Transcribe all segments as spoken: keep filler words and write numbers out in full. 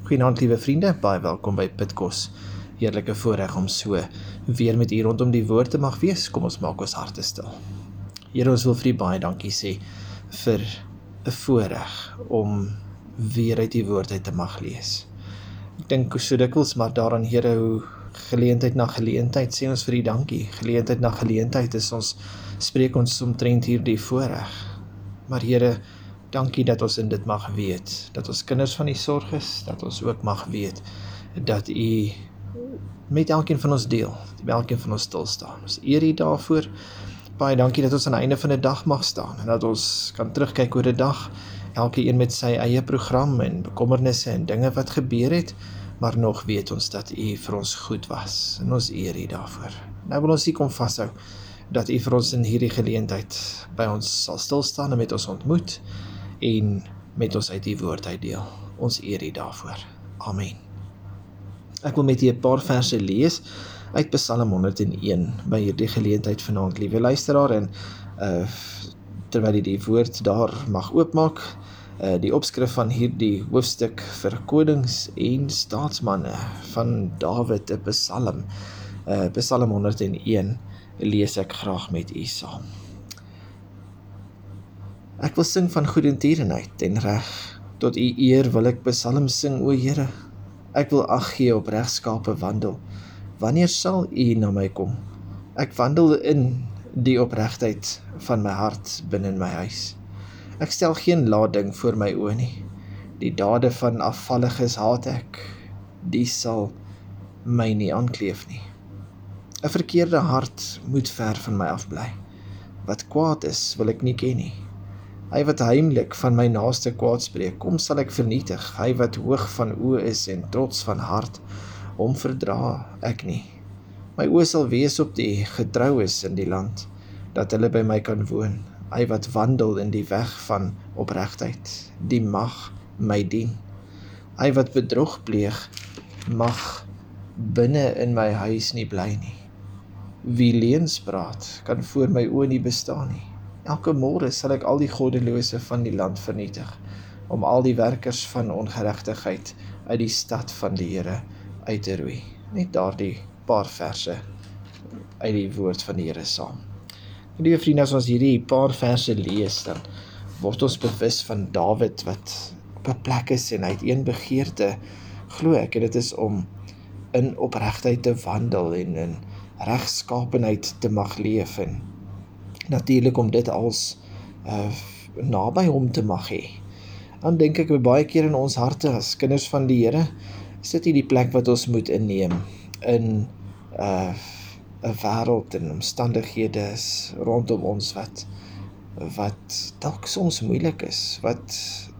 Goeienaand, liewe vriende, baie welkom by Pitkos. Heerlike voorreg om so weer met u rondom die woord te mag wees. Kom ons maak ons harte stil. Here, ons wil vir u baie dankie sê vir 'n voorreg om weer uit die woord uit te mag lees. Ek dink so dikwels maar daaraan, Here, hoe geleentheid na geleentheid sê ons vir u dankie. Geleentheid na geleentheid is ons, spreek ons omtrent hierdie voorreg. Maar Here, dankie dat ons in dit mag weet, dat ons kinders van u sorg is, dat ons ook mag weet, dat u met elkeen van ons deel, met elkeen van ons stil staan. Ons eer u daarvoor. Baie dankie dat ons aan die einde van die dag mag staan, en dat ons kan terugkyk oor die dag, elke een met sy eie program, en bekommernisse, en dinge wat gebeur het, maar nog weet ons dat u vir ons goed was, en ons eer u daarvoor. Nou wil ons hier kom vasthou, dat u vir ons in hierdie geleentheid by ons sal stilstaan en met ons ontmoet, en met ons uit die woord uitdeel. Ons eer u daarvoor. Amen. Ek wil met u 'n paar verse lees uit Psalm honderd en een by hierdie geleentheid vanaand, liewe luisteraar, en uh, terwyl u die woord daar mag oopmaak, uh, die opskrif van hierdie hoofstuk vir konings en staatsmanne van Dawid, 'n Psalm, uh, Psalm honderd en een, lees ek graag met u saam. Ek wil sing van goedertierenheid en reg, tot u eer wil ek psalms sing, o Here. Ek wil ag gee op regskape wandel. Wanneer sal u na my kom? Ek wandel in die opregtheid van my hart binne my huis. Ek stel geen lading voor my oë nie. Die dade van afvalliges haat ek, die sal my nie aankleef nie. 'n verkeerde hart moet ver van my afbly. Wat kwaad is, wil ek nie ken nie. Hy wat heimlik van my naaste kwaad spreek, kom sal ek vernietig. Hy wat hoog van oë is en trots van hart, hom verdra ek nie. My oë sal wees op die getroues in die land, dat hulle by my kan woon. Hy wat wandel in die weg van opregtheid, die mag my dien. Hy wat bedrog pleeg, mag binne in my huis nie bly nie. Wie leuns praat, kan voor my oë nie bestaan nie. Elke môre sal ek al die goddelose van die land vernietig, om al die werkers van ongeregtigheid uit die stad van die Here uit te roei. Net daardie paar verse uit die woord van die Here saam. Liewe vriende, as ons hierdie paar verse lees, dan word ons bewus van Dawid wat op 'n plek is en hy het een begeerte, glo ek, en dit is om in opregtheid te wandel en in regskapenheid te mag leef, en natuurlik om dit als uh, naby hom te mag hê. Dan dink ek baie keer in ons harte as kinders van die Here, is dit nie die plek wat ons moet inneem in 'n uh, 'n wêreld en omstandighede is rondom ons wat wat dalk soms moeilik is, wat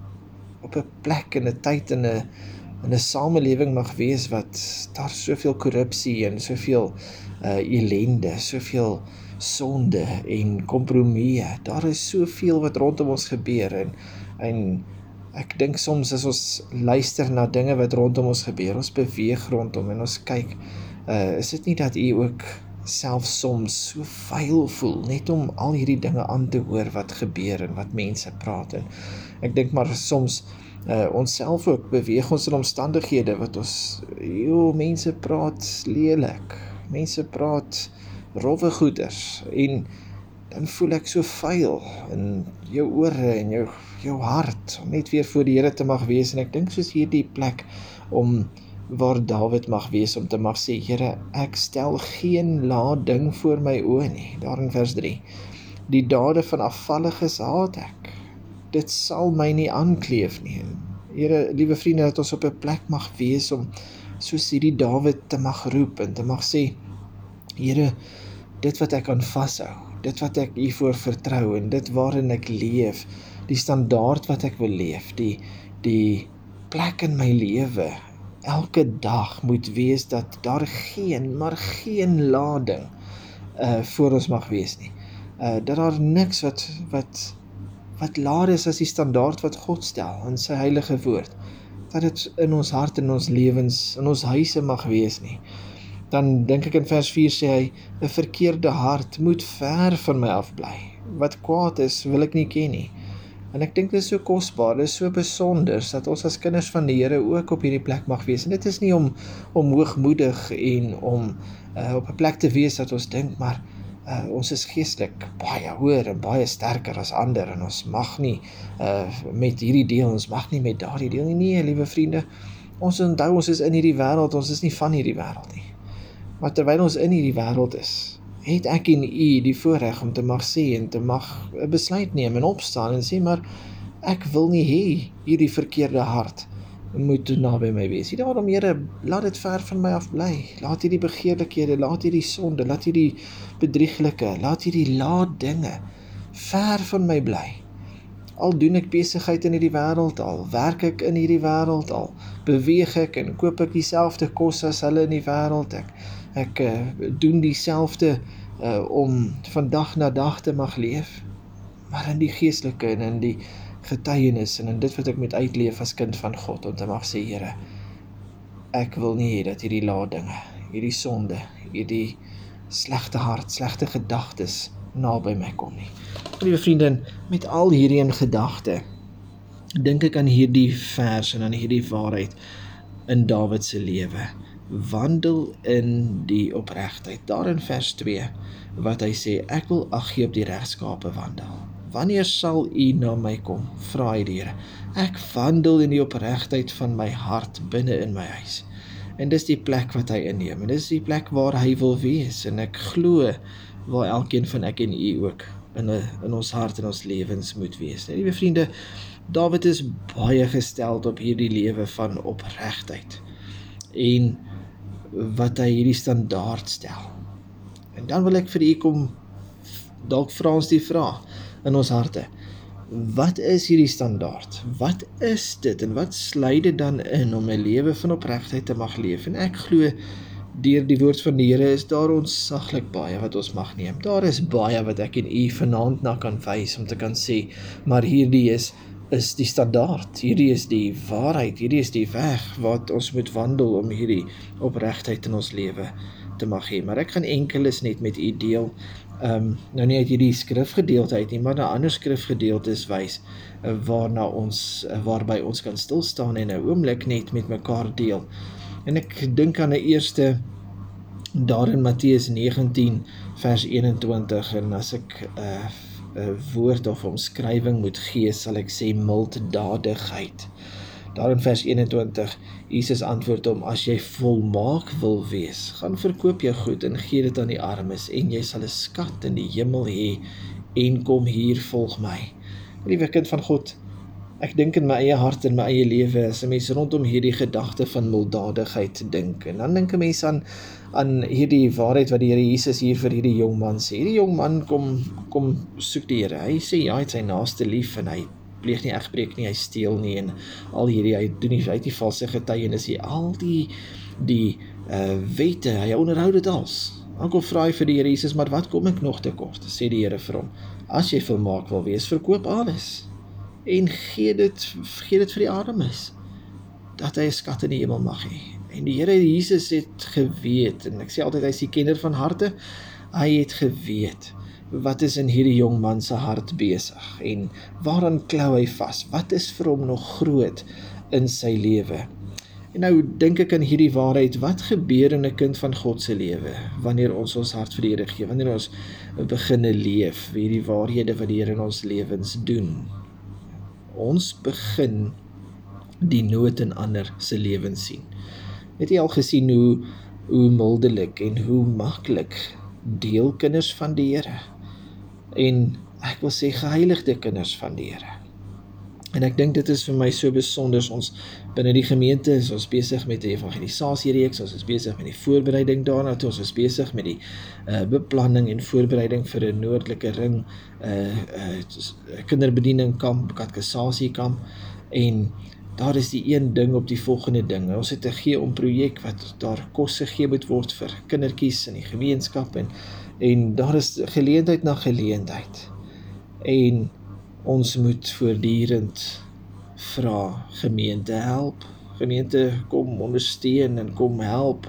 op 'n plek en 'n tyd en 'n in 'n samelewing mag wees wat daar soveel korrupsie en soveel uh, ellende, soveel sonde en kompromieë. Daar is soveel wat rondom ons gebeur, en, en ek dink soms as ons luister na dinge wat rondom ons gebeur, ons beweeg rondom en ons kyk, uh, is dit nie dat u ook self soms so vuil voel, net om al hierdie dinge aan te hoor wat gebeur en wat mense praat, en ek dink maar soms uh, ons self ook beweeg ons in omstandighede wat ons, joh, mense praat lelik, mense praat rowwe goeders, en dan voel ek so vuil in jou ore en jou, jou hart, om net weer voor die Here te mag wees, en ek dink soos hierdie plek, om waar Dawid mag wees, om te mag sê, Here, ek stel geen lading voor my oë nie, daar in vers drie, die dade van afvalliges haat ek, dit sal my nie aankleef nie. Here, liewe vriende, dat ons op 'n plek mag wees, om soos hierdie Dawid te mag roep, en te mag sê, Here, dit wat ek kan vashou, dit wat ek u voor vertrou, en dit waarin ek leef, die standaard wat ek wil leef, die, die plek in my lewe, elke dag moet wees dat daar geen, maar geen lading uh, voor ons mag wees nie. Uh, dat daar niks wat, wat, wat laer is as die standaard wat God stel in sy heilige woord, dat dit in ons hart, in ons lewens, in ons huise mag wees nie. Dan dink ek in vers vier sê hy, 'n verkeerde hart moet ver van my afbly. Wat kwaad is, wil ek nie ken nie. En ek dink dit is so kosbaar, dit is so besonder, dat ons as kinders van die Here ook op hierdie plek mag wees. En dit is nie om, om hoogmoedig en om uh, op 'n plek te wees dat ons dink, maar uh, ons is geestelik baie hoër en baie sterker as ander, en ons mag nie uh, met hierdie deel, ons mag nie met daardie deel nie. Nee, liewe vriende, ons onthou, ons is in hierdie wêreld, ons is nie van hierdie wêreld nie. Maar terwyl ons in hierdie wêreld is, het ek en u die voorreg om te mag sê en te mag 'n besluit neem en opstaan en sê, maar ek wil nie hê hierdie verkeerde hart moet toe naby my wees. Daarom, Here, laat dit ver van my af bly. Laat hierdie begeerlikhede, laat hierdie sonde, laat hierdie bedrieglike, laat hierdie laat dinge ver van my bly. Al doen ek besigheid in hierdie wêreld, al werk ek in hierdie wêreld, al beweeg ek en koop ek dieselfde kos as hulle in die wêreld, ek, ek uh, doen dieselfde uh, om van dag na dag te mag leef, maar in die geestelike en in die getuienis en in dit wat ek moet uitleef as kind van God, om te mag sê, Here, ek wil nie hê dat hierdie laat dinge, hierdie sonde, hierdie slegte hart, slegte gedagtes naby my kom nie. Liewe vriende, met al hierdie in gedagte, dink ek aan hierdie vers en aan hierdie waarheid in Dawid se lewe. Wandel in die opregtheid. Daar in vers twee, wat hy sê, ek wil ag gee op die regskape wandel. Wanneer sal u na my kom? Vra hy die Here. Ek wandel in die opregtheid van my hart binne in my huis. En dis die plek wat hy inneem. En dis die plek waar hy wil wees. En ek glo waar elkeen van ek en u ook in, in ons hart en ons lewens moet wees. Nou, liewe vriende, Dawid is baie gesteld op hierdie lewe van opregtheid. En wat hy hierdie standaard stel. En dan wil ek vir u kom, dalk vra ons die vraag in ons harte, wat is hierdie standaard? Wat is dit en wat sluit dit dan in om 'n lewe van opregtheid te mag leef? En ek glo, deur die woord van die Here is daar ontsaglik baie wat ons mag neem. Daar is baie wat ek en u vanaand na kan wys om te kan sê, maar hierdie is is die standaard, hierdie is die waarheid, hierdie is die weg wat ons moet wandel om hierdie opregtheid in ons lewe te mag hê. Maar ek gaan enkeles net met u deel, um, nou nie uit hierdie skrifgedeelte uit nie, maar na ander skrifgedeeltes wys, uh, waarna ons, uh, waarby ons kan stilstaan en 'n oomblik net met mekaar deel. En ek dink aan 'n eerste, daar in Matteus negentien vers eenentwintig, en as ek uh, 'n woord of omskrywing moet gee, sal ek sê milddadigheid. Daar in vers eenentwintig, Jesus antwoord hom, as jy volmaak wil wees, gaan verkoop jou goed en gee dit aan die armes, en jy sal 'n skat in die hemel hê, en kom hier, volg my. Liewe kind van God, ek dink in my eie hart en my eie lewe, as 'n mens rondom hierdie gedagte van milddadigheid dink, en dan dink 'n mens aan, aan hierdie waarheid wat die Here Jesus hier vir hierdie jong man sê. Hierdie jong man kom, kom soek die Here, hy sê ja, hy het sy naaste lief, en hy pleeg nie egbreek nie, hy steel nie, en al hierdie, hy doen nie, hy het die valse getuienis nie, al die, die uh, wette, hy onderhou dit als. Dan kom vra hy vir die Here Jesus, maar wat kom ek nog te kort? Sê die Here vir hom, as jy volmaak wil wees, verkoop alles, en gee dit, gee dit vir die armes, dat hy 'n skat in die hemel mag hê. En die Here Jesus het geweet, en ek sê altyd, hy is die kenner van harte, hy het geweet, wat is in hierdie jong man se hart besig, en waaraan klou hy vas, wat is vir hom nog groot in sy lewe. En nou dink ek aan hierdie waarheid, wat gebeur in 'n kind van God se lewe, wanneer ons ons hart vir die Here gee, wanneer ons beginne leef, hierdie waarhede wat die Here in ons lewens doen. Ons begin die nood in ander se lewens sien. Het jy al gesien hoe, hoe mildelik en hoe maklik deel kinders van die Here, en ek wil sê geheiligde kinders van die Here. En ek dink dit is vir my so besonder, ons binne die gemeente is ons besig met die evangelisasiereeks, ons is besig met die voorbereiding daarna toe, ons is besig met die uh, beplanning en voorbereiding vir 'n noordelike ring, uh, uh, kinderbediening kamp, kateksasie kamp, en daar is die een ding op die volgende ding. Ons het 'n gee om projek wat daar kos gegee moet word vir kindertjies in die gemeenskap, en, en daar is geleentheid na geleentheid, en ons moet voortdurend vra, gemeente help, gemeente kom ondersteun en kom help.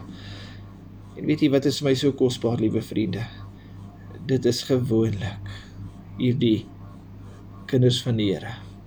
En weet jy wat is my so kosbaar, liewe vriende? Dit is gewoonlik hierdie kinders van die Here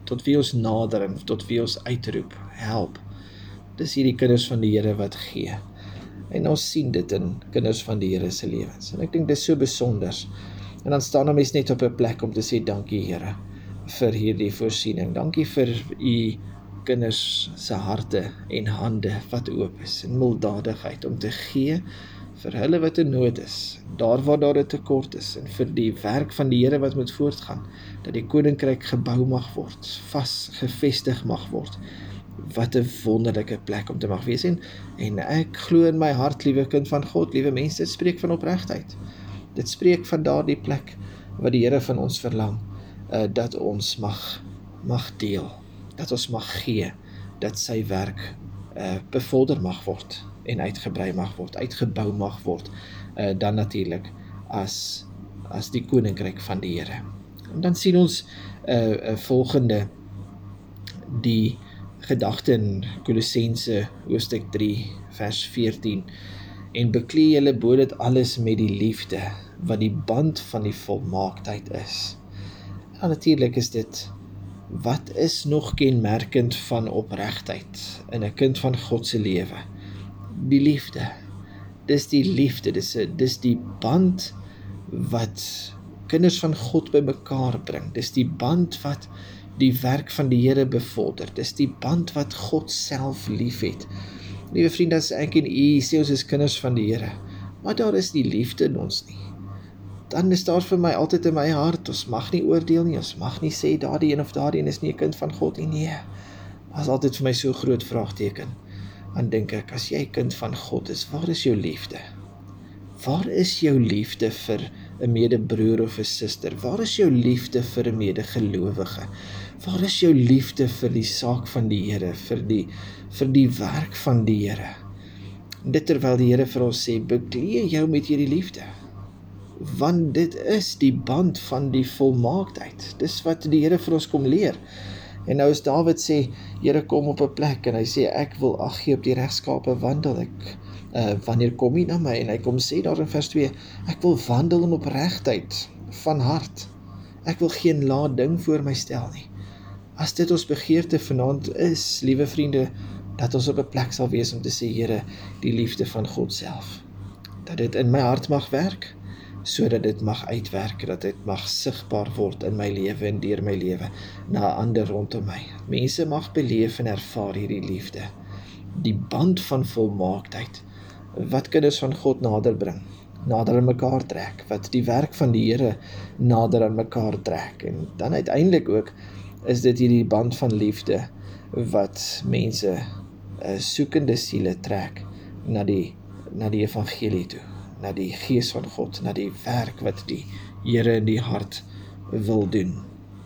tot wie ons nader en tot wie ons uitroep, help. Dis hierdie kinders van die Here wat gee. En ons sien dit in kinders van die Here se lewens. En ek dink dit is so besonder. En dan staan 'n mens net op 'n plek om te sê, dankie Here, vir hierdie voorsiening. Dankie vir u kinders se harte en hande wat oop is, en milddadigheid om te gee vir hulle wat in nood is, daar waar daar 'n tekort is, en vir die werk van die Here wat moet voortgaan, dat die koninkryk gebou mag word, vas gevestig mag word. Wat 'n wonderlike plek om te mag wees, en, en ek glo in my hart, liewe kind van God, liewe mense, dit spreek van opregtheid. Dit spreek van daardie plek wat die Here van ons verlang, uh, dat ons mag, mag deel, dat ons mag gee, dat sy werk uh, bevorder mag word, en uitgebrei mag word, uitgebou mag word, uh, dan natuurlik as, as die koninkryk van die Here. En dan sien ons uh, uh, volgende, die gedagte in Kolossense hoofstuk drie vers veertien, en beklee julle bo dit alles met die liefde, wat die band van die volmaaktheid is. En natuurlik is dit, wat is nog kenmerkend van opregtheid in 'n kind van God se lewe? Die liefde. Dis die liefde, dis, dis die band wat kinders van God by mekaar bring. Dis die band wat die werk van die Here bevorder. Dis die band wat God self lief het. Liewe vriende, as ek en u sê ons is kinders van die Here, maar daar is die liefde in ons nie, dan is daar vir my altyd in my hart, ons mag nie oordeel nie, ons mag nie sê daardie een of daardie een is nie 'n kind van God nie, nee. Dat is altyd vir my so groot vraagteken. Dan dink ek, as jy kind van God is, waar is jou liefde? Waar is jou liefde vir 'n medebroer of 'n suster? Waar is jou liefde vir 'n medegelowige? Waar is jou liefde vir die saak van die Here, vir die, vir die werk van die Here? Dit terwyl die Here vir ons sê, beklee jou met hierdie liefde. Want dit is die band van die volmaaktheid. Dis wat die Here vir ons kom leer. En nou as Dawid sê, Here kom op 'n plek, en hy sê, ek wil ag gee op die regskape wandel, ek, uh, wanneer kom jy na my? En hy kom sê daar in vers twee, ek wil wandel in opregtheid van hart. Ek wil geen laat ding voor my stel nie. As dit ons begeerte vanaand is, liewe vriende, dat ons op 'n plek sal wees om te sê, Here, die liefde van God self, dat dit in my hart mag werk, sodat dit mag uitwerk, dat dit mag sigbaar word in my lewe en deur my lewe, na ander rondom my. Mense mag beleef en ervaar hierdie liefde, die band van volmaaktheid, wat kinders van God nader bring, nader aan mekaar trek, wat die werk van die Here nader aan mekaar trek, en dan uiteindelik ook, is dit hierdie band van liefde, wat mense uh, soekende siele trek, na die, na die evangelie toe, na die gees van God, na die werk wat die Here in die hart wil doen.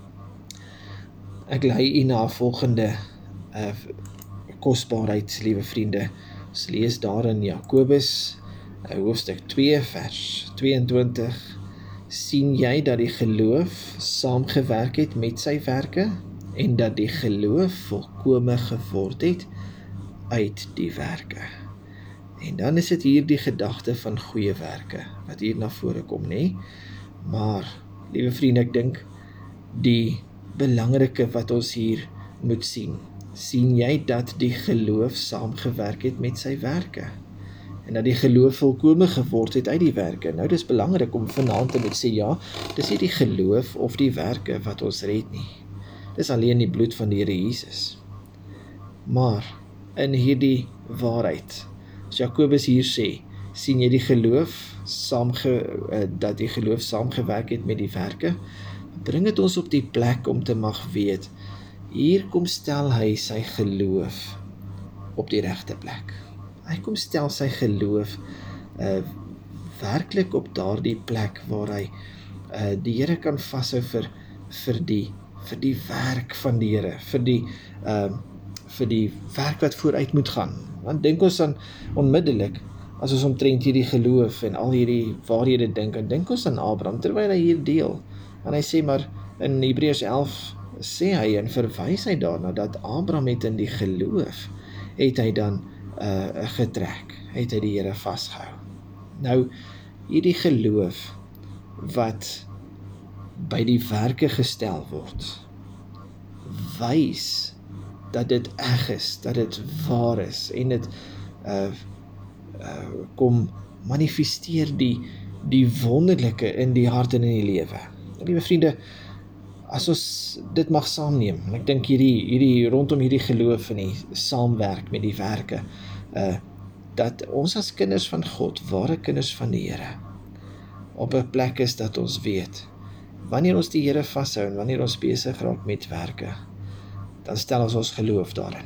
Ek lei u na volgende uh, kosbaarheid, liewe vriende. Ons lees daar in Jakobus, uh, hoofstuk twee, vers tweeëntwintig, sien jy dat die geloof saamgewerk het met sy werke, en dat die geloof volkome geword het uit die werke. En dan is dit hier die gedagte van goeie werke, wat hier na vore kom, nee? Maar, liewe vriende, ek dink, die belangrike wat ons hier moet sien, sien jy dat die geloof saamgewerk het met sy werke, en dat die geloof volkome geword het uit die werke. Nou, dit is belangrik om vanaand te moet sê, ja, dis nie die geloof of die werke wat ons red nie. Dis alleen die bloed van die Here Jesus. Maar, in hierdie waarheid, as Jakobus hier sê, sien jy die geloof, saamge, dat die geloof saamgewerk het met die werke, bring het ons op die plek om te mag weet, hier kom stel hy sy geloof op die regte plek. Hy kom stel sy geloof uh, werklik op daardie plek waar hy uh, die Here kan vashou vir, vir, die, vir die werk van die Here, vir die, uh, vir die werk wat vooruit moet gaan. Want dink ons dan onmiddellik, as ons omtrent hierdie geloof en al hierdie waarhede dink, en dink ons aan Abraham, terwyl hy hier deel, en hy sê maar, in Hebreërs elf, sê hy en verwys hy daarna, dat Abraham het in die geloof, het hy dan uh, getrek, het hy die Here vasgehou. Nou, hierdie geloof, wat by die werke gestel word, wys dat dit reg is, dat dit waar is, en dit uh, uh, kom manifesteer die, die wonderlike in die hart en in die lewe. Liewe vriende, as ons dit mag saamneem, en ek dink hierdie, hierdie rondom hierdie geloof en die saamwerk met die werke, uh, dat ons as kinders van God, ware kinders van die Here, op 'n plek is dat ons weet, wanneer ons die Here vashou en wanneer ons besig raak met werke, dan stel ons ons geloof daarin.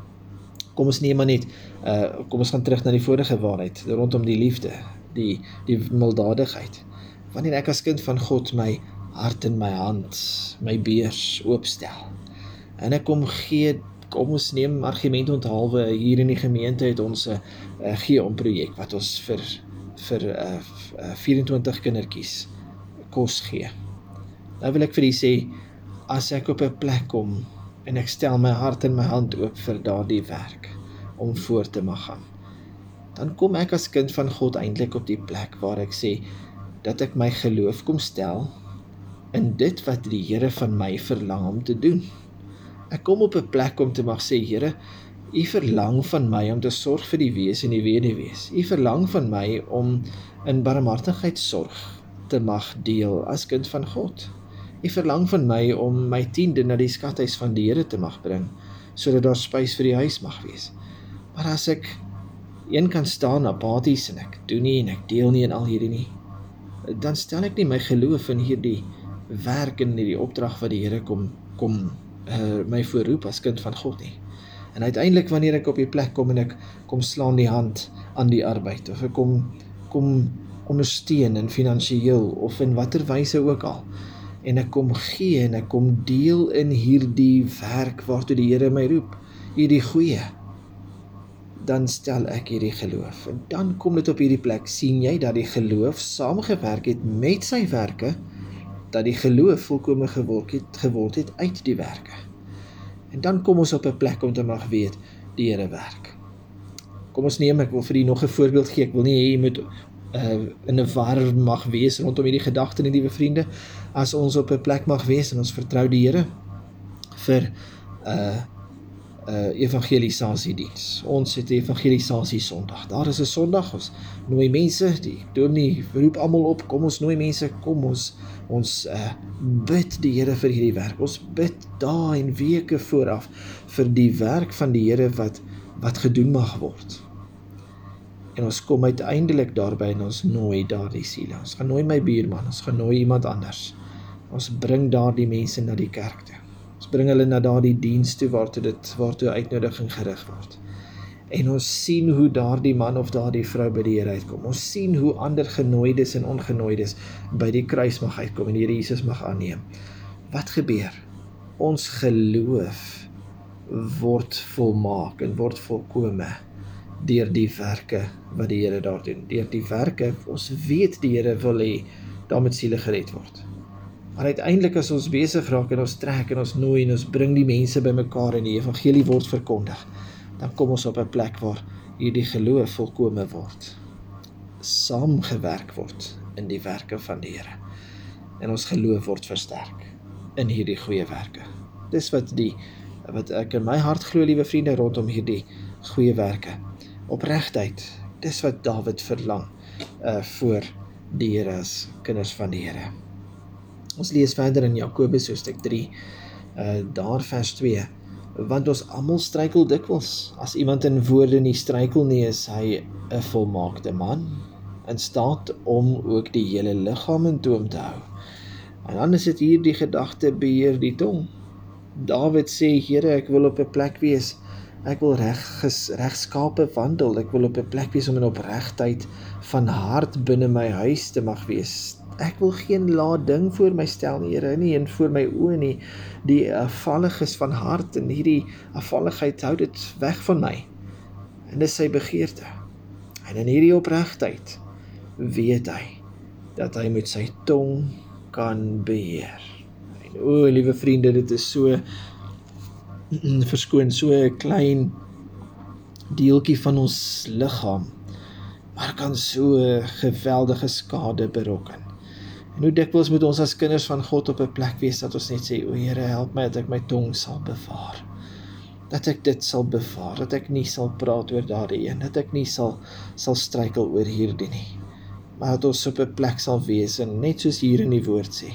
Kom ons neem maar net, uh, kom ons gaan terug na die vorige waarheid, rondom die liefde, die, die milddadigheid. Wanneer ek as kind van God my hart in my hand, my beurs oopstel, en ek kom gee, kom ons neem argument onthalwe, hier in die gemeente het ons 'n uh, gee-om projek, wat ons vir, vir uh, vyf-en-twintig kindertjies kos gee. Nou wil ek vir u sê, as ek op 'n plek kom, en ek stel my hart en my hand oop vir daardie werk, om voor te mag gaan, dan kom ek as kind van God eintlik op die plek waar ek sê, dat ek my geloof kom stel, in dit wat die Here van my verlang om te doen. Ek kom op 'n plek om te mag sê, Here, U verlang van my om te sorg vir die wees en die weduwees. U verlang van my om in barmhartigheidsorg te mag deel as kind van God. U verlang van my om my tiende na die skathuis van die Here te mag bring, sodat daar spys vir die huis mag wees. Maar as ek een kan staan apaties en ek doen nie en ek deel nie en al hierdie nie, dan stel ek nie my geloof in hierdie werk en hierdie opdrag wat die Here kom, kom uh, my voorroep as kind van God nie. En uiteindelik wanneer ek op die plek kom en ek kom slaan die hand aan die arbeid, of ek kom, kom ondersteun in finansiëel, of in watter wyse ook al, en ek kom gee en ek kom deel in hierdie werk waartoe die Here my roep, hierdie goeie, dan stel ek hierdie geloof. En dan kom dit op hierdie plek, sien jy dat die geloof saamgewerk het met sy werke, dat die geloof volkome geword het, geword het uit die werke. En dan kom ons op 'n plek om te mag weet, die Here werk. Kom ons neem, ek wil vir u nog 'n voorbeeld gee, ek wil nie hê jy moet uh, in 'n war mag wees rondom hierdie gedagte, liewe vriende, as ons op 'n plek mag wees en ons vertrou die Here vir uh, uh, evangelisasiediens. Ons het evangelisasie Sondag. Daar is 'n Sondag, ons nooi mense, die dominee roep almal op, kom ons nooi mense, kom ons, ons uh, bid die Here vir hierdie werk. Ons bid dae en weke vooraf vir die werk van die Here wat, wat gedoen mag word. En ons kom uiteindelik daarby en ons nooi daar die siele. Ons gaan nooi my buurman, ons gaan nooi iemand anders. Ons bring daar die mense na die kerk toe. Ons bring hulle na daardie diens toe waartoe dit waartoe uitnodiging gerig word. En ons sien hoe daardie man of daardie vrou by die Here uitkom. Ons sien hoe ander genooides en ongenooides by die kruis mag uitkom en die Here Jesus mag aanneem. Wat gebeur? Ons geloof word volmaak en word volkome deur die werke wat die Here daar doen. Deur die werke, ons weet die Here wil hê, daar moet siele gered word. Maar uiteindelik as ons besig raak en ons trek en ons nooi en ons bring die mense bymekaar en die evangelie word verkondig, dan kom ons op 'n plek waar hierdie geloof volkome word, saamgewerk word in die werke van die Here. En ons geloof word versterk in hierdie goeie werke. Dis wat die wat ek in my hart glo, liewe vriende, rondom hierdie goeie werke. Opregtheid, dis wat Dawid verlang uh, voor die Here as kinders van die Here. Ons lees verder in Jakobus hoofstuk drie, uh, daar vers twee, want ons almal struikel dikwels. As iemand in woorde nie struikel nie, is hy 'n volmaakte man, in staat om ook die hele liggaam in toom te hou. En dan is dit hier die gedagte beheer die tong. Dawid sê, Here, ek wil op 'n plek wees, ek wil reg, regskape wandel, ek wil op 'n plek wees om in opregtheid van hart binne my huis te mag wees. Ek wil geen laat ding voor my stel nie, Here, nie, en voor my oë nie. Die afvalliges van hart en hierdie afvalligheid hou dit weg van my. En dis sy begeerte. En in hierdie opregtheid weet hy dat hy met sy tong kan beheer. En o, liewe vriende, dit is so verskoon, so 'n klein deeltjie van ons liggaam, maar kan so geweldige skade berokken. En hoe dikwels moet ons as kinders van God op 'n plek wees dat ons net sê, o Here, help my dat ek my tong sal bewaar. Dat ek dit sal bewaar, dat ek nie sal praat oor daardie een, dat ek nie sal, sal struikel oor hierdie nie. Maar dat ons op 'n plek sal wees, en net soos hier in die woord sê,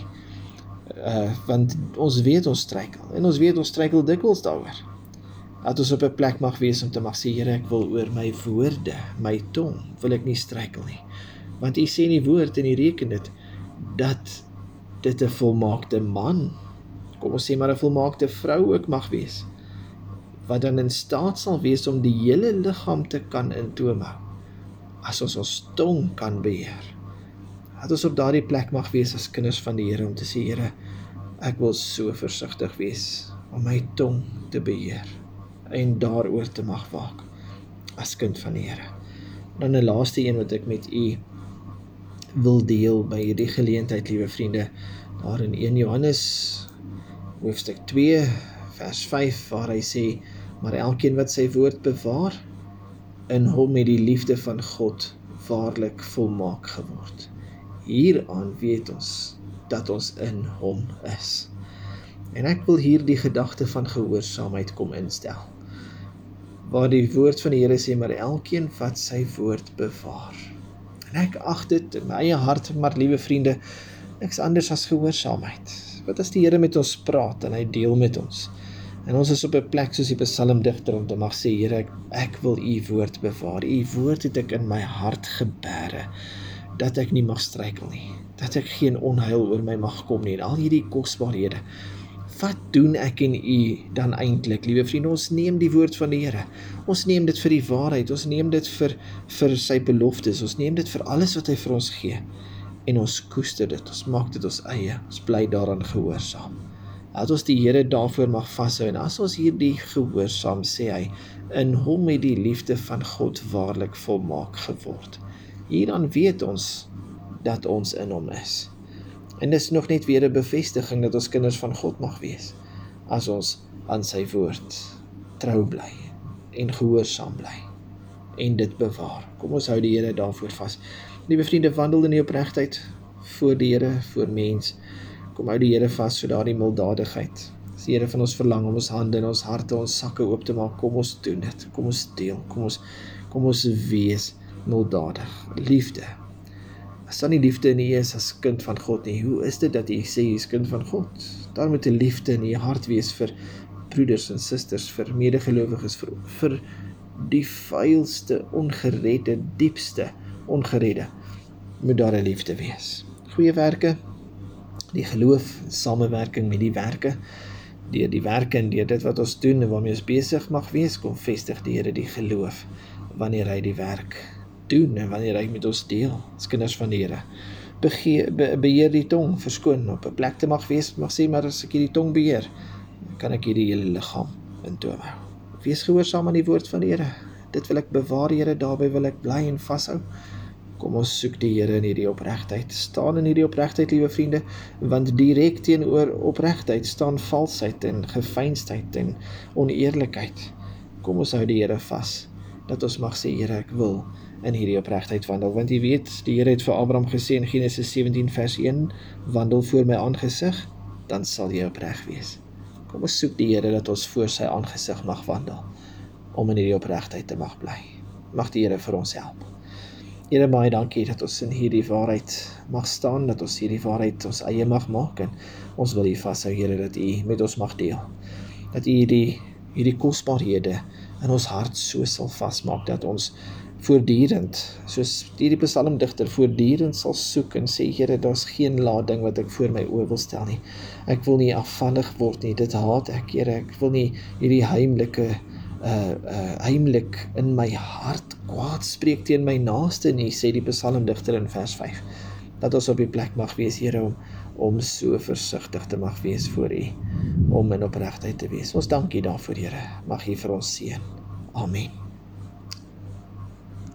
uh, want ons weet ons struikel, en ons weet ons struikel dikwels daaroor. Dat ons op 'n plek mag wees om te mag sê, Here, ek wil oor my woorde, my tong, wil ek nie struikel nie. Want U sê in die woord, en U reken dit, dat dit 'n volmaakte man, kom ons sê maar 'n volmaakte vrou ook mag wees, wat dan in staat sal wees om die hele liggaam te kan in toom hou, as ons ons tong kan beheer. Dat ons op daardie plek mag wees as kinders van die Here, om te sê, Here, ek wil so versigtig wees, om my tong te beheer, en daaroor te mag waak, as kind van die Here. Dan 'n laaste een wat ek met U wil deel by hierdie geleentheid, liewe vriende, daar in eerste Johannes hoofstuk twee vers vyf, waar hy sê, maar elkeen wat sy woord bewaar, in hom het die liefde van God waarlik volmaak geword. Hieraan weet ons dat ons in hom is. En ek wil hier die gedagte van gehoorsaamheid kom instel, waar die woord van die Here sê, maar elkeen wat sy woord bewaar. En ek ag dit in my eie hart, maar liewe vriende, niks anders as gehoorsaamheid. Wat as die Here met ons praat, en hy deel met ons, en ons is op 'n plek soos die psalmdigter, om te mag sê, Here, ek, ek wil U woord bewaar, U woord het ek in my hart gebere, dat ek nie mag struikel nie, dat ek geen onheil oor my mag kom nie, en al hierdie kosbaarhede. Wat doen ek en U dan eintlik, liewe vriende? Ons neem die woord van die Here, ons neem dit vir die waarheid, ons neem dit vir, vir sy beloftes, ons neem dit vir alles wat hy vir ons gee, en ons koester dit, ons maak dit ons eie, ons bly daaraan gehoorsaam. Dat ons die Here daarvoor mag vashou, en as ons hierdie gehoorsaam, sê hy, in hom het die liefde van God waarlik volmaak geword. Hieraan weet ons dat ons in hom is. En dis nog net weer 'n bevestiging dat ons kinders van God mag wees, as ons aan sy woord trou bly, en gehoorsaam bly, en dit bewaar. Kom ons hou die Here daarvoor vas. Liewe vriende, wandel in die opregtheid voor die Here, voor mens. Kom hou die Here vas, so daardie milddadigheid. As die Here van ons verlang om ons hande en ons harte, ons sakke oop te maak, kom ons doen dit. Kom ons deel, kom ons, kom ons wees milddadig. Liefde. As dan nie liefde in U is as kind van God nie, hoe is dit dat U sê U is kind van God? Daar moet 'n liefde in U hart wees vir broeders en susters, vir medegelowiges, vir, vir die vuilste, ongeredde, diepste ongeredde, moet daar 'n liefde wees. Goeie werke, die geloof, samewerking met die werke, deur die werke en deur dit wat ons doen en waarmee ons besig mag wees, kom vestig die Here die geloof, wanneer hy die werk doen, en wanneer hy met ons deel, as kinders van die Here. Begeer, be, beheer die tong, verskoon, op 'n plek te mag wees, mag sê, maar as ek hierdie tong beheer, kan ek hierdie hele liggaam in toom hou. Wees gehoorsaam aan die woord van die Here. Dit wil ek bewaar, Here, daarby wil ek bly en vashou. Kom ons soek die Here in hierdie opregtheid. Staan in hierdie opregtheid, liewe vriende, want direk teenoor opregtheid staan valsheid en geveinsdheid en oneerlikheid. Kom ons hou die Here vas, dat ons mag sê, Here, ek wil in hierdie opregtheid wandel, want jy weet, die Here het vir Abraham gesê in Genesis sewentien vers een, wandel voor my aangesig, dan sal jy opreg wees. Kom ons soek die Here dat ons voor sy aangesig mag wandel, om in hierdie opregtheid te mag bly. Mag die Here vir ons help. Here, baie dankie dat ons in hierdie waarheid mag staan, dat ons hierdie waarheid ons eie mag maak, en ons wil U vashou, Here, dat U met ons mag deel, dat U hierdie, hierdie kosbaarhede in ons hart so sal vasmaak, dat ons voortdurend, soos die psalmdigter, voortdurend sal soek en sê, Here, daar's geen laat ding wat ek voor my oë wil stel nie. Ek wil nie afvallig word nie, dit haat ek, Here, ek wil nie hierdie heimlike, uh, uh, heimlik in my hart kwaad spreek teen my naaste nie, sê die psalmdigter in vers vyf. Dat ons op die plek mag wees, Here, om, om so versigtig te mag wees voor U, om in opregtheid te wees. Ons dank U daarvoor, Here. Mag U vir ons seën. Amen.